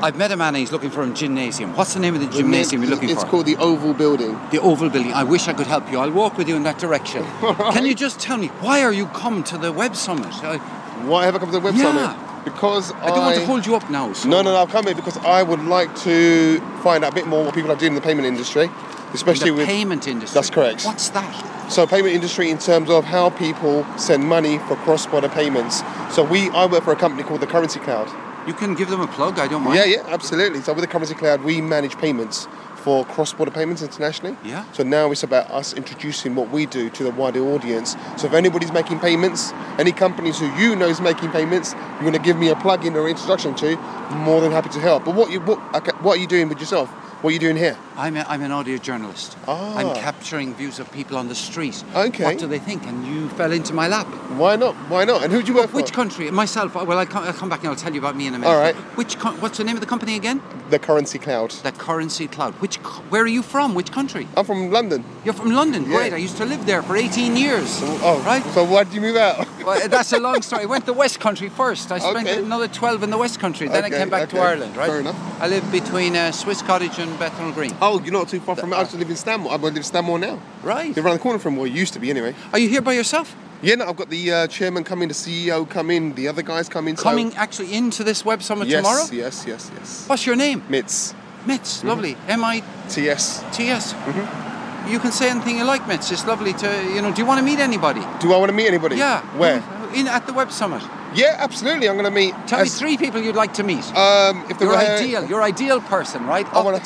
I've met a man and he's looking for a gymnasium. What's the name of the gymnasium you're looking for? It's called the Oval Building. The Oval Building. I wish I could help you. I'll walk with you in that direction. Right. Can you just tell me, why are you come to the Web Summit? Why have I come to the Web Summit? Because I don't want to hold you up now. So. No, I've come here because I would like to find out a bit more what people are doing in the payment industry. Especially in the payment industry? That's correct. What's that? So payment industry in terms of how people send money for cross-border payments. So I work for a company called the Currency Cloud. You can give them a plug, I don't mind. Yeah, absolutely. So with the Currency Cloud, we manage payments for cross-border payments internationally. Yeah. So now it's about us introducing what we do to the wider audience. So if anybody's making payments, any companies who you know is making payments, you're going to give me a plug-in or introduction to, I'm more than happy to help. But what are you doing with yourself? What are you doing here? I'm an audio journalist. I'm capturing views of people on the street. Okay. What do they think? And you fell into my lap. Why not? And who do you work for? Which country? Myself. Well, I'll come back and I'll tell you about me in a minute. All right. What's the name of the company again? The Currency Cloud. The Currency Cloud. Where are you from? Which country? I'm from London. You're from London? Yeah. Great. I used to live there for 18 years. Right. So why did you move out? Well, that's a long story. I went to the West Country first. I spent another 12 in the West Country. Then I came back to Ireland, right? Fair enough. I live between Swiss Cottage and Bethnal Green. Oh, you're not too far from me. I used to live in Stanmore. I live in Stanmore now. Right. You're around the corner from where you used to be anyway. Are you here by yourself? Yeah, no, I've got the chairman coming, the CEO coming, the other guys coming. Coming actually into this Web Summit tomorrow? Yes. What's your name? Mitz. Mitz, lovely. M-I-T-S. T-S. You can say anything you like, Mitz. It's lovely to, do you want to meet anybody? Do I want to meet anybody? Yeah. Where? At the Web Summit. Yeah, absolutely. I'm going to meet. Tell me 3 people you'd like to meet. If your ideal person, right? I want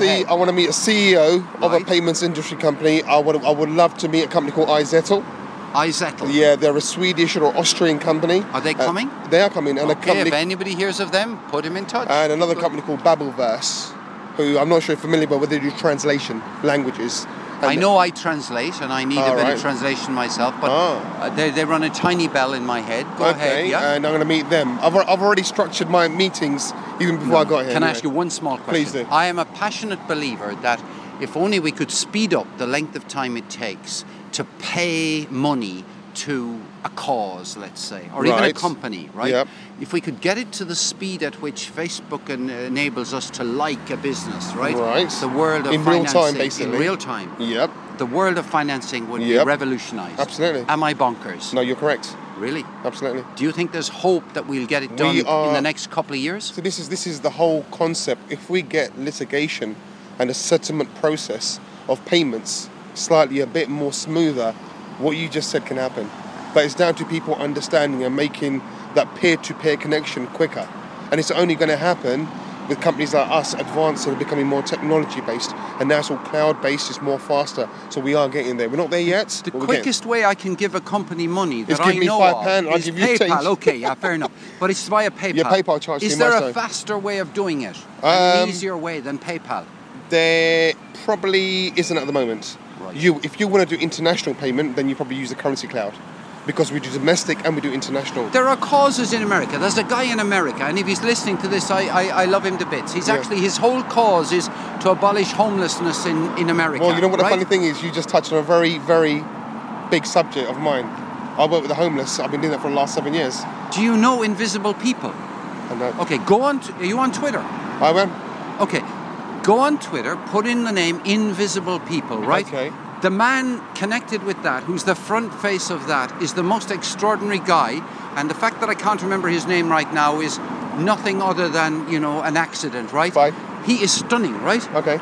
to meet a CEO of a payments industry company. I would love to meet a company called iZettle. iZettle. Yeah, they're a Swedish or Austrian company. Are they coming? They are coming. And if anybody hears of them, put him in touch. And another company called Babbleverse, who I'm not sure if you're familiar with, but they do translation languages. I know I translate, and I need a bit of translation myself, but they run a tiny bell in my head. Go ahead, yeah? And I'm going to meet them. I've already structured my meetings even before I got here. Can I ask you one small question? Please do. I am a passionate believer that if only we could speed up the length of time it takes to pay money to a cause, let's say, or even a company, right? Yep. If we could get it to the speed at which Facebook enables us to like a business, right? Right. The world of in financing. real time, basically. In real time. Yep. The world of financing would be revolutionised. Absolutely. Am I bonkers? No, you're correct. Really? Absolutely. Do you think there's hope that we'll get it done in the next couple of years? So this is the whole concept. If we get litigation and a settlement process of payments slightly a bit more smoother, what you just said can happen. But it's down to people understanding and making that peer-to-peer connection quicker. And it's only going to happen with companies like us advancing and becoming more technology-based. And now it's all cloud-based, it's more faster. So we are getting there. We're not there yet. The quickest way I can give a company money that I know of I'll give you PayPal. change. Okay, yeah, fair enough. But it's via PayPal. Yeah, PayPal charges Is there a faster way of doing it? An easier way than PayPal? There probably isn't at the moment. Right. If you want to do international payment, then you probably use the Currency Cloud. Because we do domestic and we do international. There are causes in America. There's a guy in America, and if he's listening to this, I love him to bits. His whole cause is to abolish homelessness in America. Well, you know what the funny thing is? You just touched on a very, very big subject of mine. I work with the homeless. I've been doing that for the last 7 years. Do you know Invisible People? I know. Okay, go on. Are you on Twitter? I am. Okay, go on Twitter, put in the name Invisible People, right? Okay. The man connected with that, who's the front face of that, is the most extraordinary guy. And the fact that I can't remember his name right now is nothing other than, an accident, right? Fine. He is stunning, right? Okay.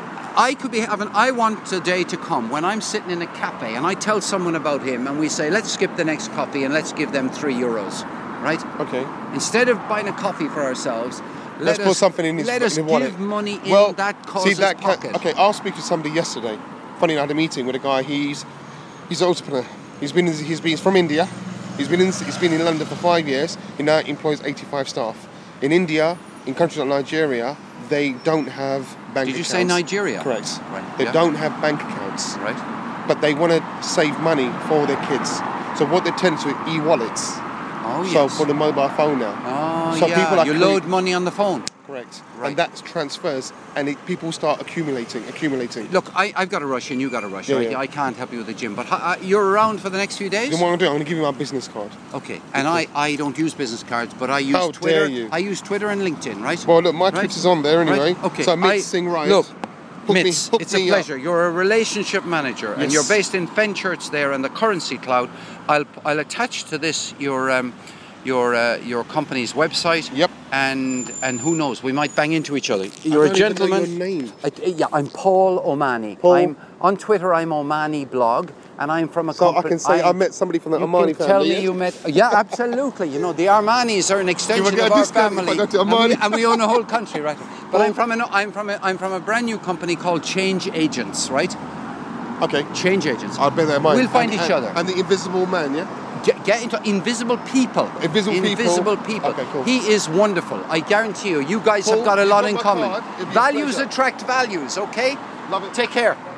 I want a day to come when I'm sitting in a cafe and I tell someone about him and we say, let's skip the next coffee and let's give them €3, right? Okay. Instead of buying a coffee for ourselves, let's put something in his wallet. Let us give money in that cause's pocket. Okay, I'll speak to somebody yesterday. Funny, I had a meeting with a guy. He's an entrepreneur. He's from India. He's been in London for 5 years. He now employs 85 staff. In India, in countries like Nigeria, they don't have bank accounts. Did you say Nigeria? Correct. Right. They don't have bank accounts. Right. But they want to save money for their kids. So what they tend to do, e-wallets. Oh, yes. So for the mobile phone now. Oh, so yeah. People you load money on the phone. Correct. connect, Right. and that transfers, and people start accumulating. Look, I've got to rush and you got to rush. Yeah, right? yeah. I can't help you with the gym, but you're around for the next few days? Then what I'm going to do, I'm going to give you my business card. Okay, and I don't use business cards, but I use How Twitter. dare you. I use Twitter and LinkedIn, right? Well, look, my Right? Twitter's on there anyway. Right? Okay. So Mitz Singh Rice. Look, hook Mitz, hook it's a me up. pleasure. You're a relationship manager, and Yes. you're based in Fenchurch there and the Currency Cloud. I'll attach to this your company's website. Yep. And who knows, we might bang into each other. don't You're a even know gentleman. your name. Yeah, I'm Paul Omani. Paul. I'm on Twitter. I'm Omani Blog, and I'm from a So company. I can say I met somebody from the You Armani can tell family. me yeah? you met. Yeah, absolutely. You know, the Armanis are an extension get of a our discount if I family, go to and Armani? we own a whole country, right? But Oh. I'm from a brand new company called Change Agents, right? Okay. Change Agents. I'll bear that in mind. We'll find And- each and- other. And the Invisible Man, yeah? Get into Invisible People. Invisible People. People. Okay, cool. He is wonderful. I guarantee you. You guys Paul, have got a you've lot got in my common. card. It'd be a Values pleasure. attract values. Okay. Love it. Take care.